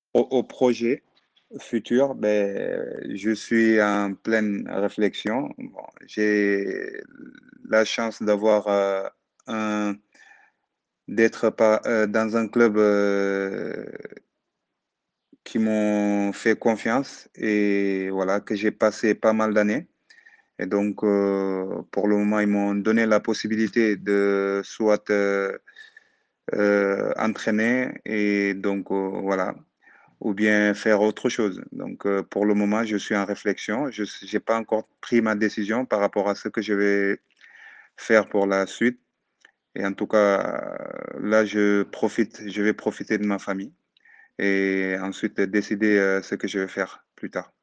Au projet futur, je suis en pleine réflexion. Bon, j'ai la chance d'avoir un, d'être dans un club qui m'ont fait confiance et voilà, que j'ai passé pas mal d'années. Et donc, pour le moment, ils m'ont donné la possibilité de soit entraîner et donc voilà, ou bien faire autre chose. Donc, pour le moment, je suis en réflexion. Je n'ai pas encore pris ma décision par rapport à ce que je vais faire pour la suite. Et en tout cas, là, je vais profiter de ma famille et ensuite décider ce que je vais faire plus tard.